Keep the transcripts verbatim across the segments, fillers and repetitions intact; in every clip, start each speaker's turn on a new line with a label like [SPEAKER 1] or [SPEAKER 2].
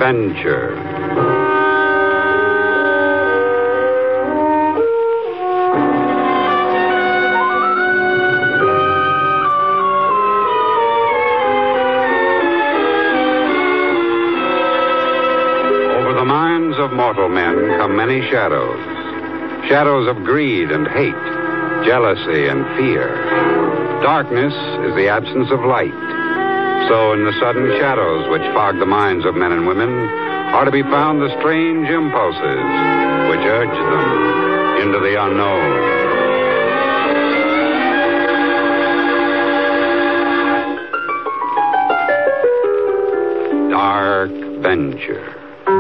[SPEAKER 1] Venture. Over the minds of mortal men come many shadows. Shadows of greed and hate, jealousy and fear. Darkness is the absence of light. So in the sudden shadows which fog the minds of men and women are to be found the strange impulses which urge them into the unknown. Dark Venture.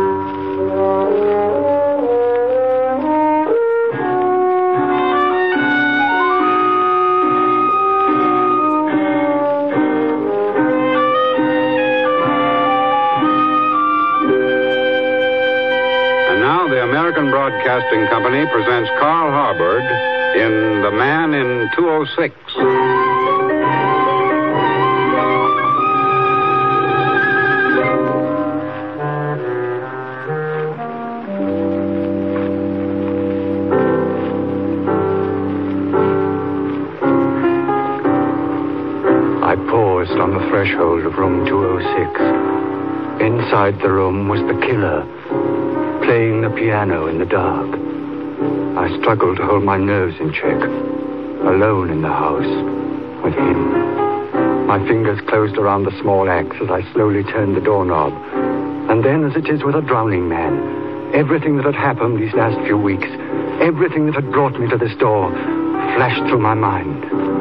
[SPEAKER 1] American Broadcasting Company presents Carl Harbord in The Man in two oh six.
[SPEAKER 2] I paused on the threshold of room two oh six. Inside the room was the killer, playing the piano in the dark. I struggled to hold my nerves in check, alone in the house, with him. My fingers closed around the small axe as I slowly turned the doorknob. And then, as it is with a drowning man, everything that had happened these last few weeks, everything that had brought me to this door, flashed through my mind.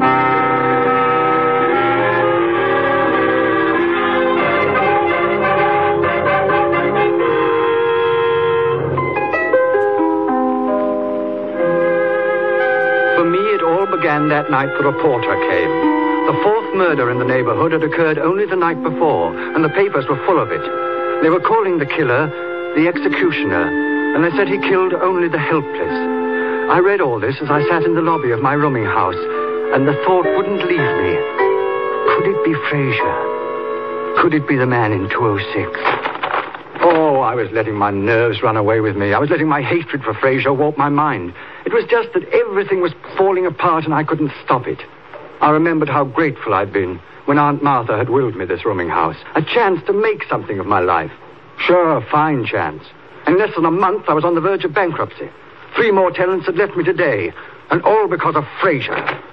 [SPEAKER 2] Began that night the reporter came. The fourth murder in the neighborhood had occurred only the night before, and the papers were full of it. They were calling the killer the executioner, and they said he killed only the helpless. I read all this as I sat in the lobby of my rooming house, and the thought wouldn't leave me. Could it be Fraser? Could it be the man in two oh six? Oh, I was letting my nerves run away with me. I was letting my hatred for Fraser warp my mind. It was just that everything was falling apart and I couldn't stop it. I remembered how grateful I'd been when Aunt Martha had willed me this rooming house. A chance to make something of my life. Sure, a fine chance. In less than a month, I was on the verge of bankruptcy. Three more tenants had left me today, and all because of Fraser.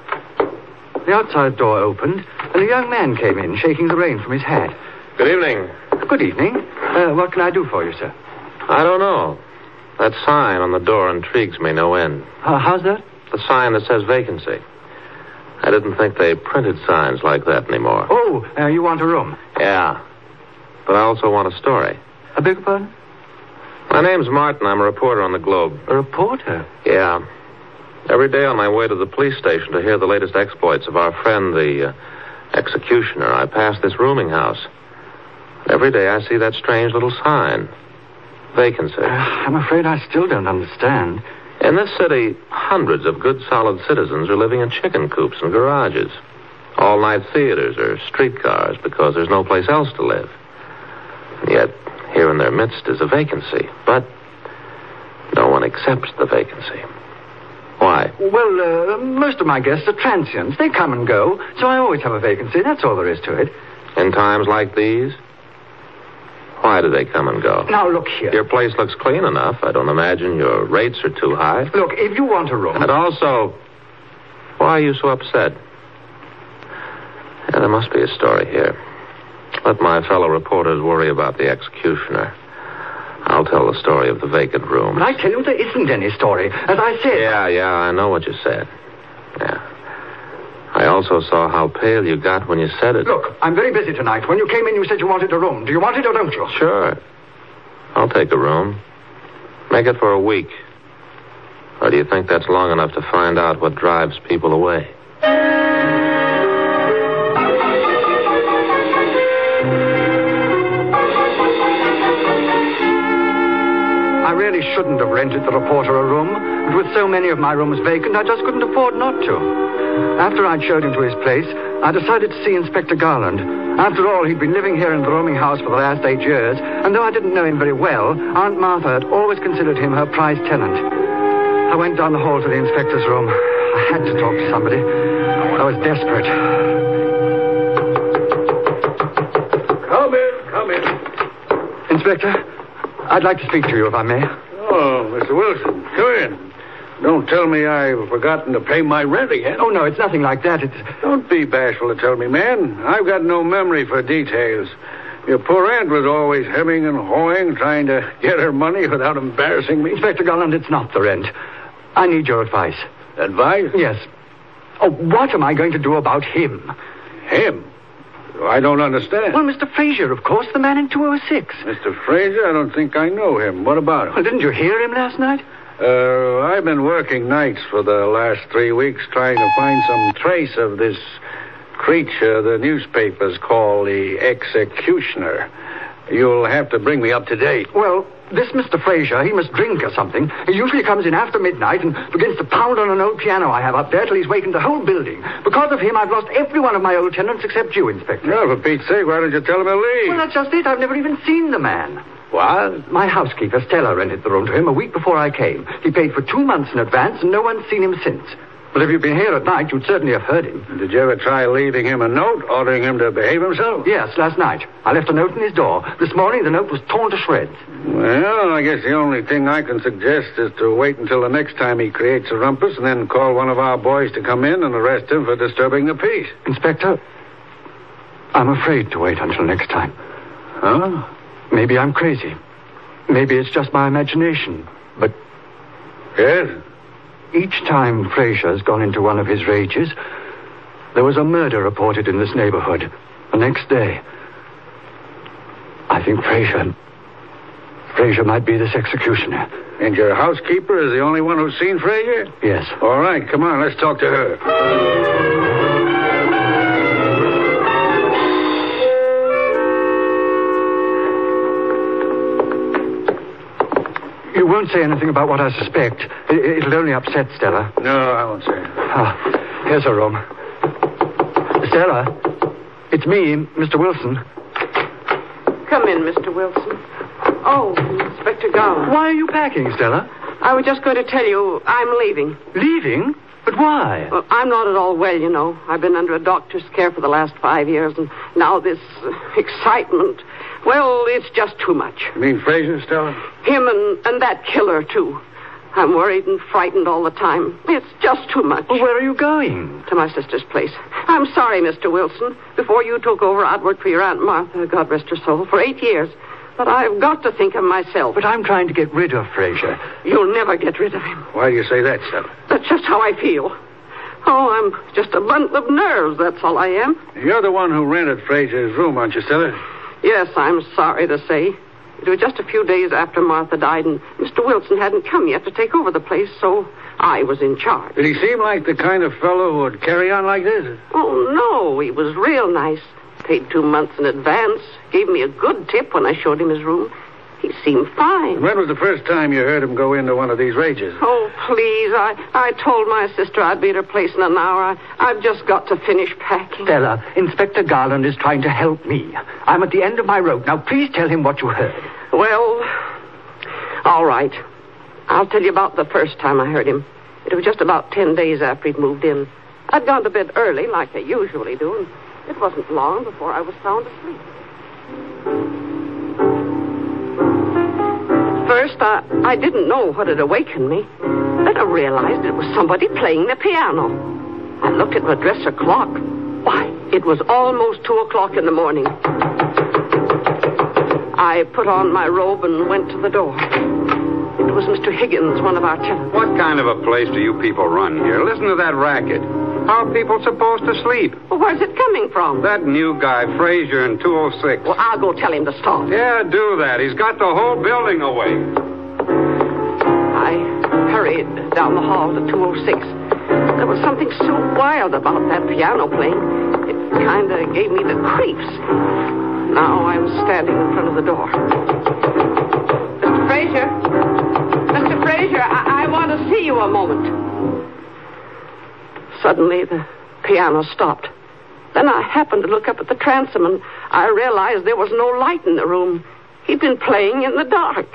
[SPEAKER 2] The outside door opened, and a young man came in, shaking the rain from his hat.
[SPEAKER 3] Good evening.
[SPEAKER 2] Good evening. Uh, what can I do for you, sir?
[SPEAKER 3] I don't know. That sign on the door intrigues me no end.
[SPEAKER 2] Uh, how's that?
[SPEAKER 3] The sign that says vacancy. I didn't think they printed signs like that anymore.
[SPEAKER 2] Oh, uh, you want a room?
[SPEAKER 3] Yeah. But I also want a story.
[SPEAKER 2] I beg your pardon?
[SPEAKER 3] My name's Martin. I'm a reporter on the Globe.
[SPEAKER 2] A reporter?
[SPEAKER 3] Yeah. Every day on my way to the police station to hear the latest exploits of our friend, the uh, executioner, I pass this rooming house. Every day I see that strange little sign. Vacancy.
[SPEAKER 2] Uh, I'm afraid I still don't understand.
[SPEAKER 3] In this city, hundreds of good, solid citizens are living in chicken coops and garages. All-night theaters or streetcars because there's no place else to live. And yet, here in their midst is a vacancy. But no one accepts the vacancy. Why?
[SPEAKER 2] Well, uh, most of my guests are transients. They come and go, so I always have a vacancy. That's all there is to it.
[SPEAKER 3] In times like these? Why do they come and go?
[SPEAKER 2] Now, look here.
[SPEAKER 3] Your place looks clean enough. I don't imagine your rates are too high.
[SPEAKER 2] Look, if you want a room...
[SPEAKER 3] And also, why are you so upset? Yeah, there must be a story here. Let my fellow reporters worry about the executioner. I'll tell the story of the vacant room.
[SPEAKER 2] But I tell you, there isn't any story. As I said...
[SPEAKER 3] Yeah, yeah, I know what you said. Yeah. I also saw how pale you got when you said it.
[SPEAKER 2] Look, I'm very busy tonight. When you came in, you said you wanted a room. Do you want it or don't you?
[SPEAKER 3] Sure. I'll take a room. Make it for a week. Or do you think that's long enough to find out what drives people away?
[SPEAKER 2] I really shouldn't have rented the reporter a room, but with so many of my rooms vacant, I just couldn't afford not to. After I'd showed him to his place, I decided to see Inspector Garland. After all, he'd been living here in the rooming house for the last eight years, and though I didn't know him very well, Aunt Martha had always considered him her prize tenant. I went down the hall to the inspector's room. I had to talk to somebody. I was desperate.
[SPEAKER 4] Come in, come in.
[SPEAKER 2] Inspector, I'd like to speak to you, if I may.
[SPEAKER 4] Oh, Mister Wilson, come in. Don't tell me I've forgotten to pay my rent again.
[SPEAKER 2] Oh, no, it's nothing like that. It's...
[SPEAKER 4] Don't be bashful to tell me, man. I've got no memory for details. Your poor aunt was always hemming and hawing, trying to get her money without embarrassing me.
[SPEAKER 2] Inspector Garland, it's not the rent. I need your advice.
[SPEAKER 4] Advice?
[SPEAKER 2] Yes. Oh, what am I going to do about him?
[SPEAKER 4] Him? I don't understand.
[SPEAKER 2] Well, Mister Fraser, of course, the man in two oh six.
[SPEAKER 4] Mister Fraser? I don't think I know him. What about him?
[SPEAKER 2] Well, didn't you hear him last night?
[SPEAKER 4] Uh, I've been working nights for the last three weeks trying to find some trace of this creature the newspapers call the executioner. You'll have to bring me up to date.
[SPEAKER 2] Well, this Mister Fraser, he must drink or something. He usually comes in after midnight and begins to pound on an old piano I have up there till he's wakened the whole building. Because of him, I've lost every one of my old tenants except you, Inspector.
[SPEAKER 4] Well, for Pete's sake, why don't you tell him to leave?
[SPEAKER 2] Well, that's just it. I've never even seen the man.
[SPEAKER 4] What?
[SPEAKER 2] My housekeeper, Stella, rented the room to him a week before I came. He paid for two months in advance, and no one's seen him since. But if you'd been here at night, you'd certainly have heard him.
[SPEAKER 4] Did you ever try leaving him a note, ordering him to behave himself?
[SPEAKER 2] Yes, last night. I left a note in his door. This morning, the note was torn to shreds.
[SPEAKER 4] Well, I guess the only thing I can suggest is to wait until the next time he creates a rumpus and then call one of our boys to come in and arrest him for disturbing the peace.
[SPEAKER 2] Inspector, I'm afraid to wait until next time.
[SPEAKER 4] Huh?
[SPEAKER 2] Maybe I'm crazy. Maybe it's just my imagination. But...
[SPEAKER 4] Yes?
[SPEAKER 2] Each time Fraser's gone into one of his rages, there was a murder reported in this neighborhood. The next day. I think Fraser... Fraser might be this executioner.
[SPEAKER 4] And your housekeeper is the only one who's seen Fraser?
[SPEAKER 2] Yes.
[SPEAKER 4] All right, come on, let's talk to her.
[SPEAKER 2] You won't say anything about what I suspect. It, it'll only upset Stella.
[SPEAKER 4] No, I won't say.
[SPEAKER 2] Ah, here's her room. Stella, it's me, Mister Wilson.
[SPEAKER 5] Come in, Mister Wilson. Oh, Inspector Garland.
[SPEAKER 2] Why are you packing, Stella?
[SPEAKER 5] I was just going to tell you I'm leaving.
[SPEAKER 2] Leaving? But why?
[SPEAKER 5] Well, I'm not at all well, you know. I've been under a doctor's care for the last five years, and now this uh, excitement... Well, it's just too much.
[SPEAKER 4] You mean Fraser, Stella?
[SPEAKER 5] Him and, and that killer, too. I'm worried and frightened all the time. It's just too much.
[SPEAKER 2] Well, where are you going?
[SPEAKER 5] To my sister's place. I'm sorry, Mister Wilson. Before you took over, I'd worked for your Aunt Martha, God rest her soul, for eight years. But I've got to think of myself.
[SPEAKER 2] But I'm trying to get rid of Fraser.
[SPEAKER 5] You'll never get rid of him.
[SPEAKER 4] Why do you say that, Stella?
[SPEAKER 5] That's just how I feel. Oh, I'm just a bundle of nerves, that's all I am.
[SPEAKER 4] You're the one who rented Fraser's room, aren't you, Stella?
[SPEAKER 5] Yes, I'm sorry to say. It was just a few days after Martha died, and Mister Wilson hadn't come yet to take over the place, so I was in charge.
[SPEAKER 4] Did he seem like the kind of fellow who would carry on like this?
[SPEAKER 5] Oh, no, he was real nice. Paid two months in advance. Gave me a good tip when I showed him his room. He seemed fine.
[SPEAKER 4] When was the first time you heard him go into one of these rages?
[SPEAKER 5] Oh, please. I, I told my sister I'd be at her place in an hour. I, I've just got to finish packing.
[SPEAKER 2] Stella, Inspector Garland is trying to help me. I'm at the end of my rope. Now, please tell him what you heard.
[SPEAKER 5] Well, all right. I'll tell you about the first time I heard him. It was just about ten days after he'd moved in. I'd gone to bed early, like I usually do, and it wasn't long before I was sound asleep. First, I, I didn't know what had awakened me. Then I realized it was somebody playing the piano. I looked at my dresser clock. Why, it was almost two o'clock in the morning. I put on my robe and went to the door. It was Mister Higgins, one of our tenants.
[SPEAKER 1] What kind of a place do you people run here? Listen to that racket. How are people supposed to sleep?
[SPEAKER 5] Well, where's it coming from?
[SPEAKER 1] That new guy, Fraser, in two oh six.
[SPEAKER 5] Well, I'll go tell him to stop.
[SPEAKER 1] Yeah, do that. He's got the whole building awake.
[SPEAKER 5] I hurried down the hall to two oh six. There was something so wild about that piano playing. It kind of gave me the creeps. Now I was standing in front of the door. Mister Fraser? Fraser, I, I want to see you a moment. Suddenly, the piano stopped. Then I happened to look up at the transom, and I realized there was no light in the room. He'd been playing in the dark.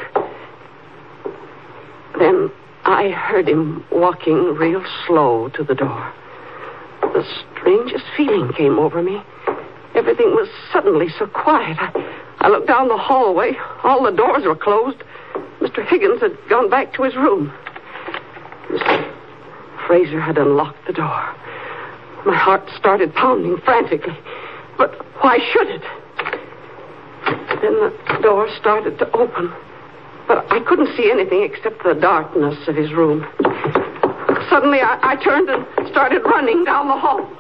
[SPEAKER 5] Then I heard him walking real slow to the door. The strangest feeling came over me. Everything was suddenly so quiet. I, I looked down the hallway. All the doors were closed. Mister Higgins had gone back to his room. Mister Fraser had unlocked the door. My heart started pounding frantically. But why should it? Then the door started to open. But I couldn't see anything except the darkness of his room. Suddenly, I, I turned and started running down the hall.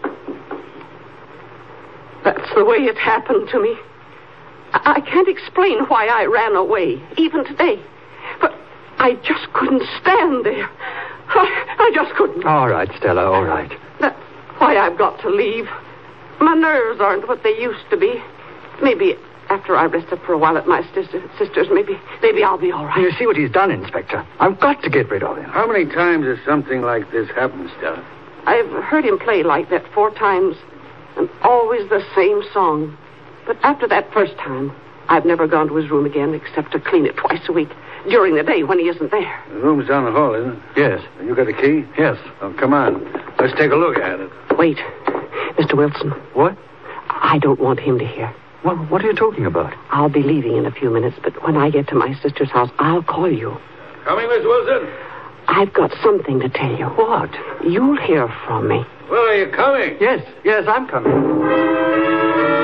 [SPEAKER 5] That's the way it happened to me. I, I can't explain why I ran away, even today. But I just couldn't stand there. I, I just couldn't.
[SPEAKER 2] All right, Stella, all right.
[SPEAKER 5] That's why I've got to leave. My nerves aren't what they used to be. Maybe after I rest up for a while at my sister, sister's, maybe maybe I'll be all right.
[SPEAKER 2] You see what he's done, Inspector? I've got to get rid of him.
[SPEAKER 4] How many times has something like this happened, Stella?
[SPEAKER 5] I've heard him play like that four times, and always the same song. But after that first time, I've never gone to his room again except to clean it twice a week during the day when he isn't there.
[SPEAKER 4] The room's down the hall, isn't it?
[SPEAKER 2] Yes.
[SPEAKER 4] You got the key?
[SPEAKER 2] Yes.
[SPEAKER 4] Oh, come on. Let's take a look at it.
[SPEAKER 5] Wait, Mister Wilson.
[SPEAKER 2] What?
[SPEAKER 5] I don't want him to hear.
[SPEAKER 2] Well, what are you talking about?
[SPEAKER 5] I'll be leaving in a few minutes, but when I get to my sister's house, I'll call you.
[SPEAKER 4] Coming, Miss Wilson?
[SPEAKER 5] I've got something to tell you.
[SPEAKER 2] What?
[SPEAKER 5] You'll hear from me.
[SPEAKER 4] Well, are you coming?
[SPEAKER 2] Yes, yes, I'm coming.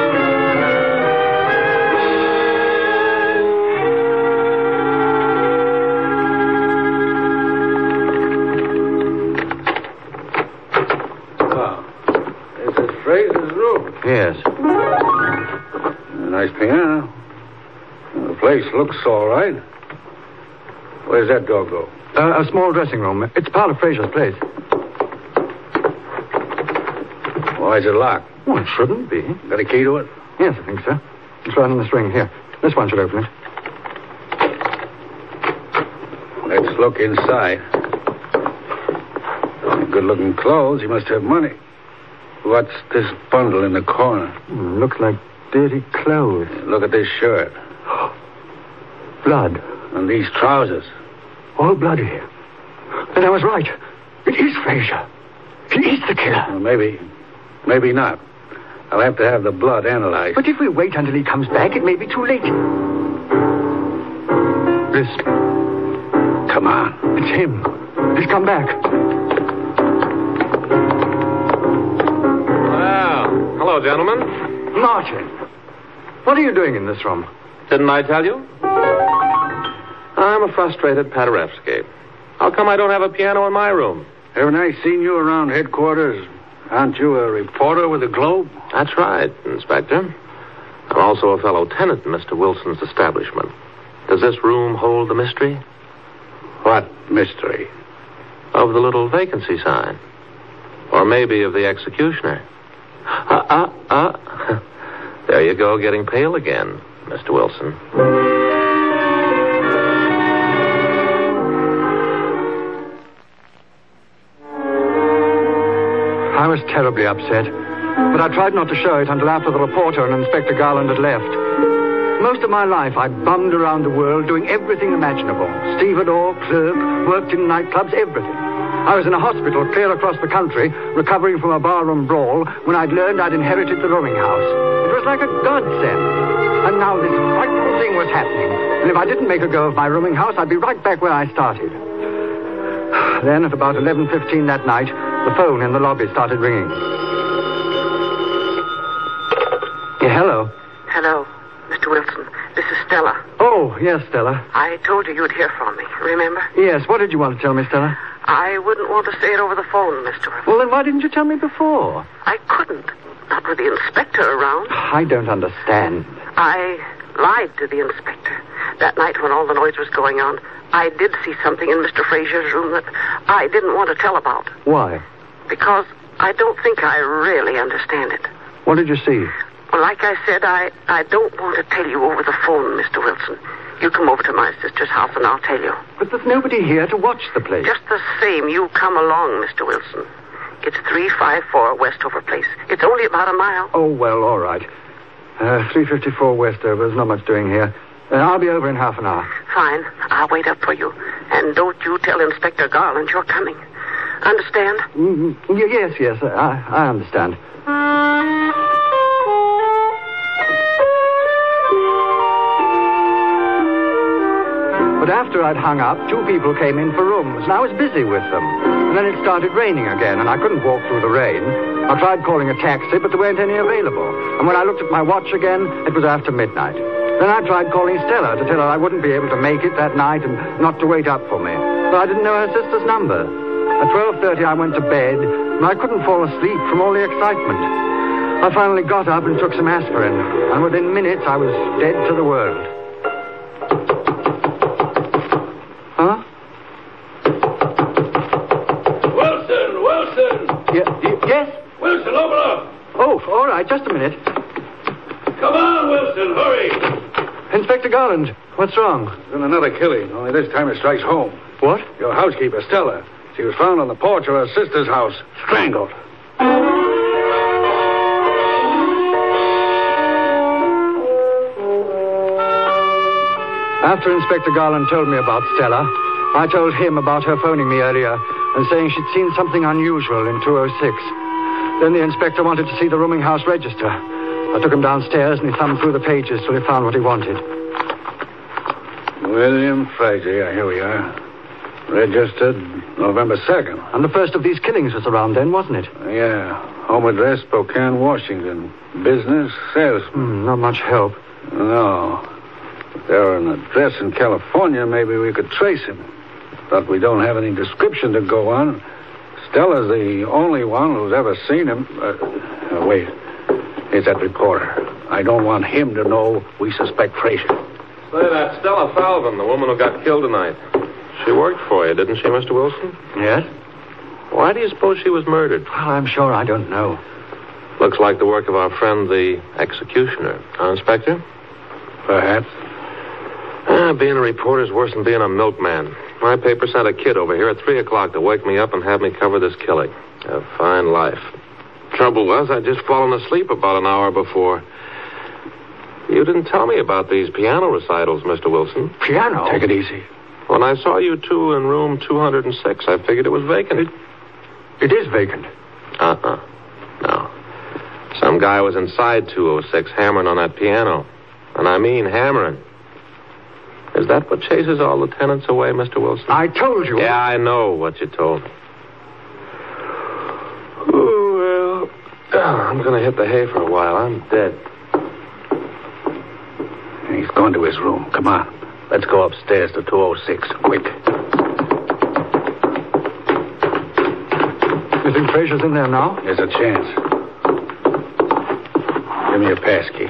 [SPEAKER 4] Fraser's room.
[SPEAKER 2] Yes.
[SPEAKER 4] A nice piano. Well, the place looks all right. Where's that door go?
[SPEAKER 2] Uh, a small dressing room. It's part of Fraser's place.
[SPEAKER 4] Why is it locked?
[SPEAKER 2] Well, it shouldn't be.
[SPEAKER 4] Got a key to it?
[SPEAKER 2] Yes, I think so. It's right on the string. Here. This one should open it.
[SPEAKER 4] Let's look inside. Good-looking clothes. He must have money. What's this bundle in the corner?
[SPEAKER 2] Mm, looks like dirty clothes.
[SPEAKER 4] Look at this shirt.
[SPEAKER 2] Blood.
[SPEAKER 4] And these trousers.
[SPEAKER 2] All bloody. Then I was right. It is Fraser. He is the killer.
[SPEAKER 4] Well, maybe, maybe not. I'll have to have the blood analyzed.
[SPEAKER 2] But if we wait until he comes back, it may be too late. Listen.
[SPEAKER 4] Come on.
[SPEAKER 2] It's him. He's come back.
[SPEAKER 3] Hello, gentlemen.
[SPEAKER 2] Martin, what are you doing in this room?
[SPEAKER 3] Didn't I tell you? I'm a frustrated Paderewski. How come I don't have a piano in my room?
[SPEAKER 4] Haven't I seen you around headquarters? Aren't you a reporter with the Globe?
[SPEAKER 3] That's right, Inspector. I'm also a fellow tenant in Mister Wilson's establishment. Does this room hold the mystery?
[SPEAKER 4] What mystery?
[SPEAKER 3] Of the little vacancy sign. Or maybe of the executioner. Uh, uh, uh. There you go, getting pale again, Mister Wilson.
[SPEAKER 2] I was terribly upset, but I tried not to show it until after the reporter and Inspector Garland had left. Most of my life, I bummed around the world doing everything imaginable. Stevedore, clerk, worked in nightclubs, everything. I was in a hospital clear across the country, recovering from a barroom brawl, when I'd learned I'd inherited the rooming house. It was like a godsend. And now this frightful thing was happening. And if I didn't make a go of my rooming house, I'd be right back where I started. Then, at about eleven fifteen that night, the phone in the lobby started ringing. Yeah, hello.
[SPEAKER 5] Hello, Mister Wilson. This is Stella.
[SPEAKER 2] Oh, yes, Stella.
[SPEAKER 5] I told you you'd hear from me, remember?
[SPEAKER 2] Yes, what did you want to tell me, Stella?
[SPEAKER 5] I wouldn't want to say it over the phone, Mister Wilson.
[SPEAKER 2] Well, then why didn't you tell me before?
[SPEAKER 5] I couldn't. Not with the inspector around.
[SPEAKER 2] I don't understand.
[SPEAKER 5] I lied to the inspector. That night when all the noise was going on, I did see something in Mister Fraser's room that I didn't want to tell about.
[SPEAKER 2] Why?
[SPEAKER 5] Because I don't think I really understand it.
[SPEAKER 2] What did you see?
[SPEAKER 5] Well, like I said, I, I don't want to tell you over the phone, Mister Wilson. You come over to my sister's house and I'll tell you.
[SPEAKER 2] But there's nobody here to watch the place.
[SPEAKER 5] Just the same, you come along, Mister Wilson. It's three fifty-four Westover Place. It's only about a mile.
[SPEAKER 2] Oh, well, all right. Uh, three fifty-four Westover. There's not much doing here. Uh, I'll be over in half an hour.
[SPEAKER 5] Fine. I'll wait up for you. And don't you tell Inspector Garland you're coming. Understand?
[SPEAKER 2] Mm-hmm. Y- yes, yes, I, I understand. But after I'd hung up, two people came in for rooms, and I was busy with them. And then it started raining again, and I couldn't walk through the rain. I tried calling a taxi, but there weren't any available. And when I looked at my watch again, it was after midnight. Then I tried calling Stella to tell her I wouldn't be able to make it that night and not to wait up for me. But I didn't know her sister's number. At twelve thirty, I went to bed, and I couldn't fall asleep from all the excitement. I finally got up and took some aspirin, and within minutes, I was dead to the world. Huh?
[SPEAKER 6] Wilson! Wilson!
[SPEAKER 2] Yeah, y- yes?
[SPEAKER 6] Wilson, open up!
[SPEAKER 2] Oh, all right, just a minute.
[SPEAKER 6] Come on, Wilson, hurry!
[SPEAKER 2] Inspector Garland, what's wrong?
[SPEAKER 4] There's been another killing, only this time it strikes home.
[SPEAKER 2] What?
[SPEAKER 4] Your housekeeper, Stella. She was found on the porch of her sister's house, strangled.
[SPEAKER 2] After Inspector Garland told me about Stella, I told him about her phoning me earlier and saying she'd seen something unusual in two oh six. Then the inspector wanted to see the rooming house register. I took him downstairs and he thumbed through the pages till he found what he wanted.
[SPEAKER 4] William Fraser, yeah, here we are. Registered November second.
[SPEAKER 2] And the first of these killings was around then, wasn't it?
[SPEAKER 4] Yeah. Home address, Spokane, Washington. Business, salesman.
[SPEAKER 2] Hmm, not much help.
[SPEAKER 4] No. If there were an address in California, maybe we could trace him. But we don't have any description to go on. Stella's the only one who's ever seen him. Uh, uh, wait. Here's that reporter. I don't want him to know we suspect Fraser.
[SPEAKER 3] Say, that Stella Falvin, the woman who got killed tonight. She worked for you, didn't she, Mister Wilson?
[SPEAKER 2] Yes?
[SPEAKER 3] Why do you suppose she was murdered?
[SPEAKER 2] Well, I'm sure I don't know.
[SPEAKER 3] Looks like the work of our friend, the executioner. Huh, Inspector?
[SPEAKER 4] Perhaps.
[SPEAKER 3] Ah, being a reporter's worse than being a milkman. My paper sent a kid over here at three o'clock to wake me up and have me cover this killing. A fine life. Trouble was, I'd just fallen asleep about an hour before. You didn't tell me about these piano recitals, Mister Wilson.
[SPEAKER 2] Piano?
[SPEAKER 4] Take it easy.
[SPEAKER 3] When I saw you two in room two oh six, I figured it was vacant.
[SPEAKER 2] It, it is vacant.
[SPEAKER 3] Uh-uh. No. Some guy was inside two oh six hammering on that piano. And I mean hammering. Is that what chases all the tenants away, Mister Wilson?
[SPEAKER 2] I told you.
[SPEAKER 3] Yeah, I know what you told me. Oh, well, I'm going to hit the hay for a while. I'm dead.
[SPEAKER 4] He's gone to his room. Come on. Let's go upstairs to two oh six. Quick.
[SPEAKER 2] You think Fraser's in there now?
[SPEAKER 4] There's a chance. Give me your pass key.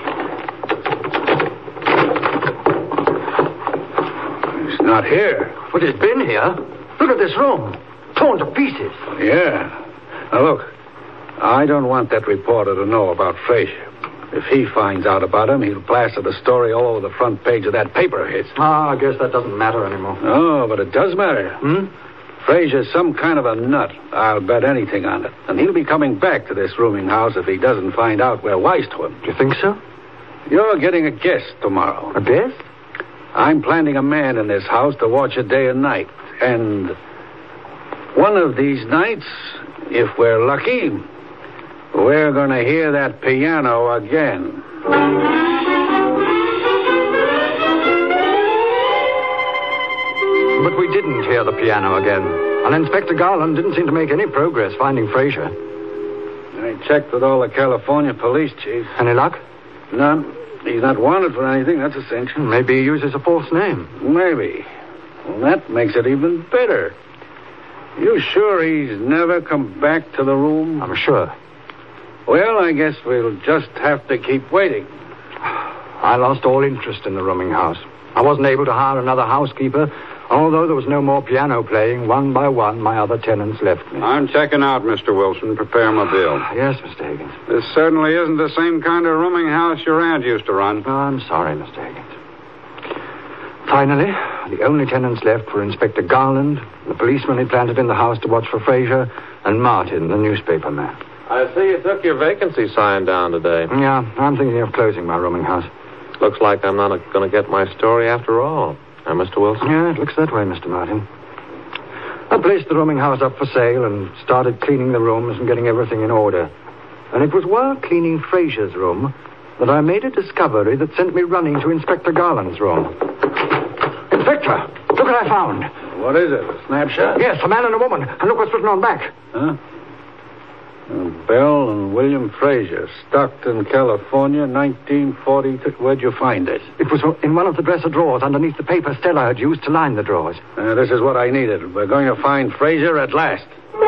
[SPEAKER 4] He's not here.
[SPEAKER 2] But he's been here. Look at this room. Torn to pieces.
[SPEAKER 4] Yeah. Now, look. I don't want that reporter to know about Fraser. If he finds out about him, he'll plaster the story all over the front page of that paper of his.
[SPEAKER 2] Ah, I guess that doesn't matter anymore.
[SPEAKER 4] Oh, but it does matter.
[SPEAKER 2] Hmm?
[SPEAKER 4] Fraser's some kind of a nut. I'll bet anything on it. And he'll be coming back to this rooming house if he doesn't find out we're wise to him.
[SPEAKER 2] Do you think so?
[SPEAKER 4] You're getting a guest tomorrow.
[SPEAKER 2] A guest?
[SPEAKER 4] I'm planting a man in this house to watch it day and night. And one of these nights, if we're lucky, we're going to hear that piano again.
[SPEAKER 2] But we didn't hear the piano again. And Inspector Garland didn't seem to make any progress finding Fraser.
[SPEAKER 4] I checked with all the California police chiefs.
[SPEAKER 2] Any luck?
[SPEAKER 4] None. He's not wanted for anything, that's a cinch.
[SPEAKER 2] Maybe he uses a false name.
[SPEAKER 4] Maybe. Well, that makes it even better. You sure he's never come back to the room?
[SPEAKER 2] I'm sure.
[SPEAKER 4] Well, I guess we'll just have to keep waiting.
[SPEAKER 2] I lost all interest in the rooming house. I wasn't able to hire another housekeeper. Although there was no more piano playing, one by one, my other tenants left me.
[SPEAKER 1] I'm checking out, Mister Wilson. Prepare my bill.
[SPEAKER 2] Yes, Mister Higgins.
[SPEAKER 1] This certainly isn't the same kind of rooming house your aunt used to run.
[SPEAKER 2] Oh, I'm sorry, Mister Higgins. Finally, the only tenants left were Inspector Garland, the policeman he planted in the house to watch for Fraser, and Martin, the newspaper man.
[SPEAKER 3] I see you took your vacancy sign down today.
[SPEAKER 2] Yeah, I'm thinking of closing my rooming house.
[SPEAKER 3] Looks like I'm not going to get my story after all. Huh, Mister Wilson?
[SPEAKER 2] Yeah, it looks that way, Mister Martin. I placed the rooming house up for sale and started cleaning the rooms and getting everything in order. And it was while cleaning Fraser's room that I made a discovery that sent me running to Inspector Garland's room. Inspector, look what I found.
[SPEAKER 4] What is it, a snapshot?
[SPEAKER 2] Yes, a man and a woman. And look what's written on back.
[SPEAKER 4] Huh? Uh, Bell and William Fraser, Stockton, California, nineteen forty-two. Where'd you find it?
[SPEAKER 2] It was in one of the dresser drawers underneath the paper Stella had used to line the drawers.
[SPEAKER 4] Uh, this is what I needed. We're going to find Fraser at last.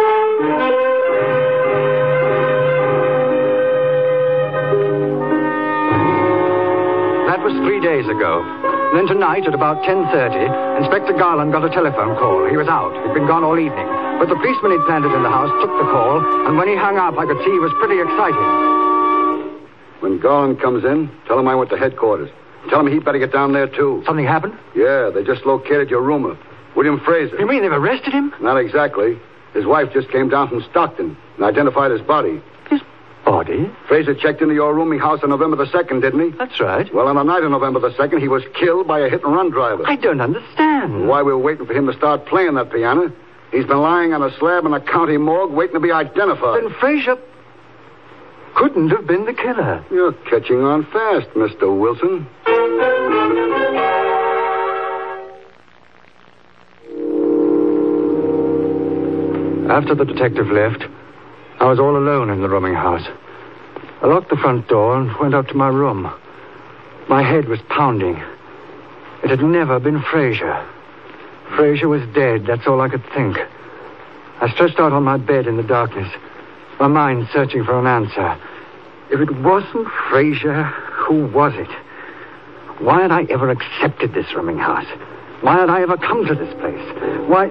[SPEAKER 2] That was three days ago. Then tonight, at about ten thirty, Inspector Garland got a telephone call. He was out. He'd been gone all evening. But the policeman he'd planted in the house took the call, and when he hung up, I could see he was pretty excited.
[SPEAKER 7] When Garland comes in, tell him I went to headquarters. Tell him he'd better get down there, too.
[SPEAKER 2] Something happened?
[SPEAKER 7] Yeah, they just located your roomer, William Fraser.
[SPEAKER 2] You mean they've arrested him?
[SPEAKER 7] Not exactly. His wife just came down from Stockton and identified his body.
[SPEAKER 2] His body?
[SPEAKER 7] Fraser checked into your rooming house on November the second, didn't he?
[SPEAKER 2] That's right.
[SPEAKER 7] Well, on the night of November the second, he was killed by a hit-and-run driver.
[SPEAKER 2] I don't understand.
[SPEAKER 7] Why we're waiting for him to start playing that piano. He's been lying on a slab in a county morgue waiting to be identified.
[SPEAKER 2] Then Fraser couldn't have been the killer.
[SPEAKER 7] You're catching on fast, Mister Wilson.
[SPEAKER 2] After the detective left, I was all alone in the rooming house. I locked the front door and went up to my room. My head was pounding. It had never been Fraser. Fraser was dead, that's all I could think. I stretched out on my bed in the darkness, my mind searching for an answer. If it wasn't Fraser, who was it? Why had I ever accepted this rooming house? Why had I ever come to this place? Why...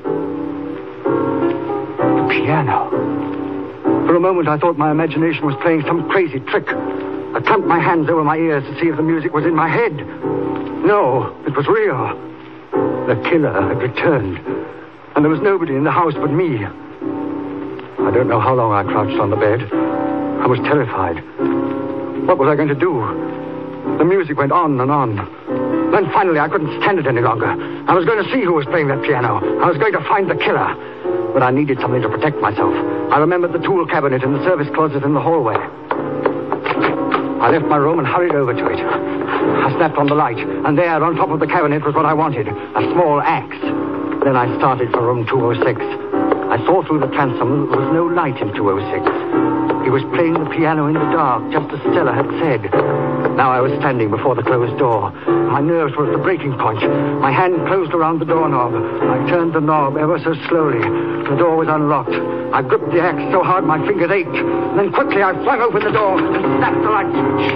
[SPEAKER 2] The piano. For a moment, I thought my imagination was playing some crazy trick. I clamped my hands over my ears to see if the music was in my head. No, it was real. The killer had returned, and there was nobody in the house but me. I don't know how long I crouched on the bed. I was terrified. What was I going to do? The music went on and on. Then finally, I couldn't stand it any longer. I was going to see who was playing that piano. I was going to find the killer. But I needed something to protect myself. I remembered the tool cabinet in the service closet in the hallway. I left my room and hurried over to it. I snapped on the light, and there, on top of the cabinet, was what I wanted, a small axe. Then I started for room two oh six. I saw through the transom that there was no light in two oh six. He was playing the piano in the dark, just as Stella had said. Now I was standing before the closed door. My nerves were at the breaking point. My hand closed around the doorknob. I turned the knob ever so slowly. The door was unlocked. I gripped the axe so hard my fingers ached. Then quickly I flung open the door and snapped the light switch.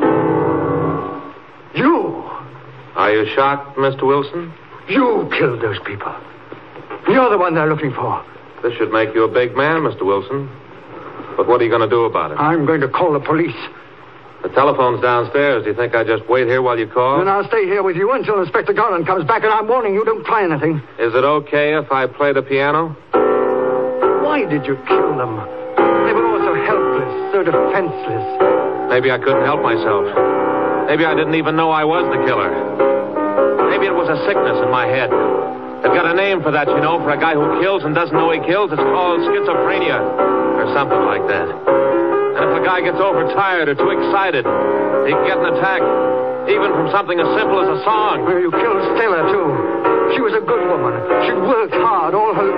[SPEAKER 2] You!
[SPEAKER 3] Are you shocked, Mister Wilson?
[SPEAKER 2] You killed those people. You're the one they're looking for.
[SPEAKER 3] This should make you a big man, Mister Wilson. But what are you going to do about it?
[SPEAKER 2] I'm going to call the police.
[SPEAKER 3] The telephone's downstairs. Do you think I just wait here while you call?
[SPEAKER 2] Then I'll stay here with you until Inspector Garland comes back, and I'm warning you, don't try anything.
[SPEAKER 3] Is it okay if I play the piano?
[SPEAKER 2] Why did you kill them? They were all so helpless, so defenseless.
[SPEAKER 3] Maybe I couldn't help myself. Maybe I didn't even know I was the killer. Maybe it was a sickness in my head. They've got a name for that, you know, for a guy who kills and doesn't know he kills. It's called schizophrenia, or something like that. And if a guy gets overtired or too excited, he can get an attack, even from something as simple as a song.
[SPEAKER 2] Well, you killed Stella, too. She was a good woman. She'd worked hard all her...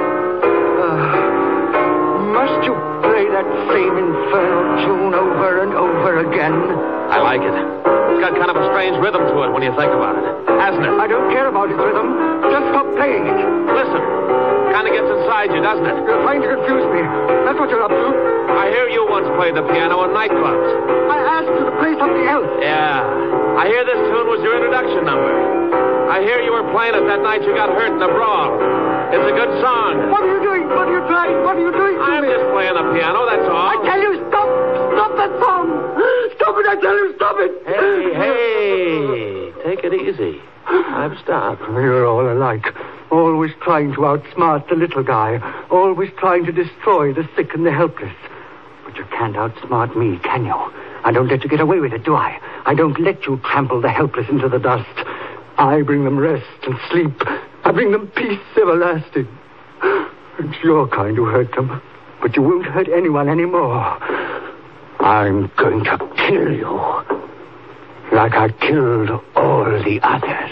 [SPEAKER 2] Uh, must you play that same infernal tune over and over again?
[SPEAKER 3] I like it. It's got kind of a strange rhythm to it when you think about it, hasn't it?
[SPEAKER 2] I don't care about its rhythm. Just stop playing it.
[SPEAKER 3] Listen. Kind of gets inside you, doesn't it?
[SPEAKER 2] You're trying to confuse me. That's what you're up to.
[SPEAKER 3] I hear you once played the piano in nightclubs.
[SPEAKER 2] I asked you to play something else.
[SPEAKER 3] Yeah. I hear this tune was your introduction number. I hear you were playing it that night you got hurt in a brawl. It's a good song.
[SPEAKER 2] What are you doing? What are you trying? What are you doing to
[SPEAKER 3] I'm
[SPEAKER 2] me?
[SPEAKER 3] just playing the piano, that's all.
[SPEAKER 2] I tell you, stop. Stop that song. Stop it, I tell you, stop it.
[SPEAKER 3] Hey, hey. Take it easy. I've stopped.
[SPEAKER 2] You're all alike. Always trying to outsmart the little guy. Always trying to destroy the sick and the helpless. But you can't outsmart me, can you? I don't let you get away with it, do I? I don't let you trample the helpless into the dust. I bring them rest and sleep. I bring them peace everlasting. It's your kind who hurt them. But you won't hurt anyone anymore. I'm going to kill you. Like I killed all the others.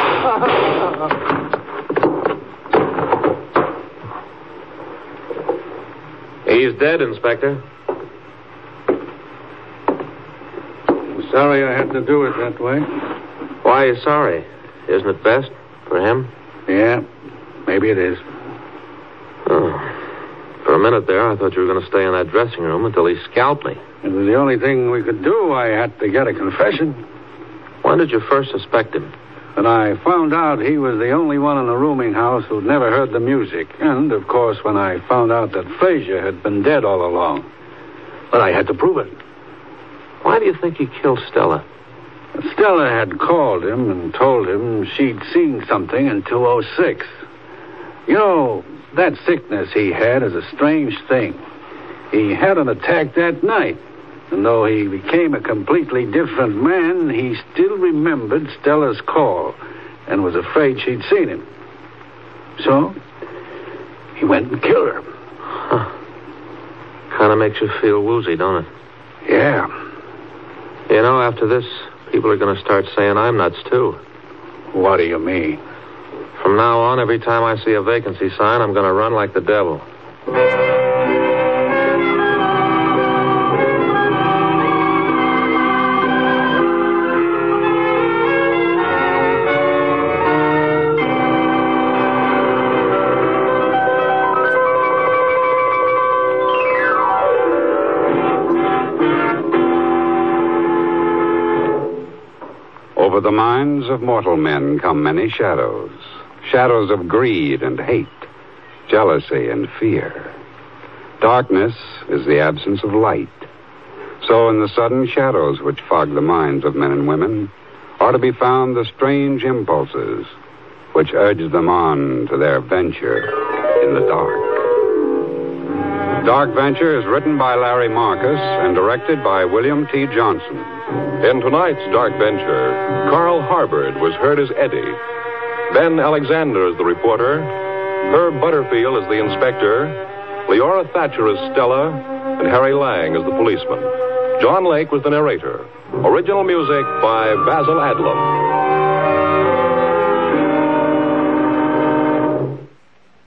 [SPEAKER 3] He's dead, Inspector.
[SPEAKER 4] I'm sorry I had to do it that way.
[SPEAKER 3] Why are you sorry? Isn't it best for him?
[SPEAKER 4] Yeah, maybe it is.
[SPEAKER 3] Oh. For a minute there, I thought you were going to stay in that dressing room until he scalped me.
[SPEAKER 4] It was the only thing we could do. I had to get a confession.
[SPEAKER 3] When did you first suspect him?
[SPEAKER 4] And I found out he was the only one in the rooming house who'd never heard the music. And, of course, when I found out that Frazier had been dead all along. But I had to prove it.
[SPEAKER 3] Why do you think he killed Stella?
[SPEAKER 4] Stella had called him and told him she'd seen something in two oh six. You know, that sickness he had is a strange thing. He had an attack that night. And though he became a completely different man, he still remembered Stella's call and was afraid she'd seen him. So, he went and killed her.
[SPEAKER 3] Huh. Kind of makes you feel woozy, don't it?
[SPEAKER 4] Yeah.
[SPEAKER 3] You know, after this, people are going to start saying I'm nuts, too.
[SPEAKER 4] What do you mean?
[SPEAKER 3] From now on, every time I see a vacancy sign, I'm going to run like the devil.
[SPEAKER 1] Over the minds of mortal men come many shadows. Shadows of greed and hate, jealousy and fear. Darkness is the absence of light. So in the sudden shadows which fog the minds of men and women are to be found the strange impulses which urge them on to their venture in the dark. Dark Venture is written by Larry Marcus and directed by William T. Johnson.
[SPEAKER 8] In tonight's Dark Venture, Carl Harbord was heard as Eddie. Ben Alexander is the reporter. Herb Butterfield is the inspector. Leora Thatcher is Stella. And Harry Lang is the policeman. John Lake was the narrator. Original music by Basil Adlam.